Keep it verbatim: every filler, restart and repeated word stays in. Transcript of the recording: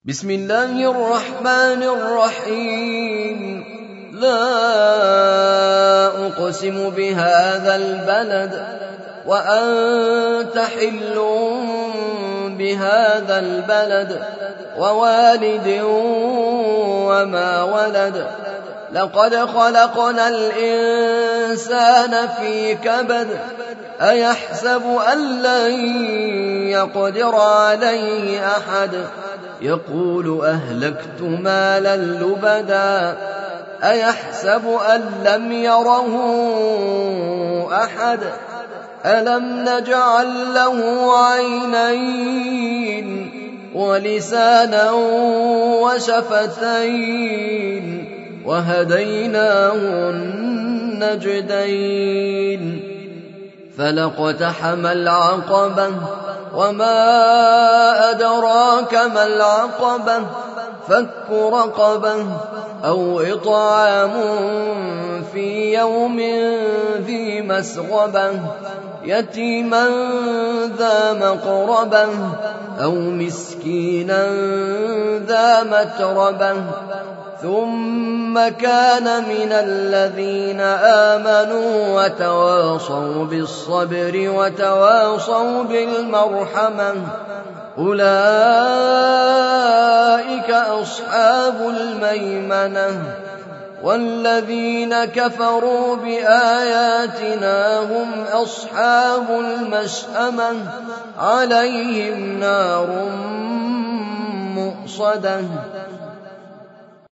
بسم الله الرحمن الرحيم لا أقسم بهذا البلد وأنت حل بهذا البلد ووالد وما ولد لقد خلقنا الإنسان في كبد أيحسب أن لن يقدر عليه أحد يقول أهلكت مالا لبدا أيحسب أن لم يره أحد ألم نجعل له عينين ولسانا وشفتين وهديناه النجدين فلاقتحم العقبة وما أدراك ما العقبة فك رقبة أو إطعام في يوم ذي مسغبة يتيما ذا مقربة أو مسكينا ذا متربة ثم كان من الذين آمنوا وتواصوا بالصبر وتواصوا بالمرحمة أولئك أصحاب الميمنة والذين كفروا بآياتنا هم أصحاب المشأمة عليهم نار مؤصدة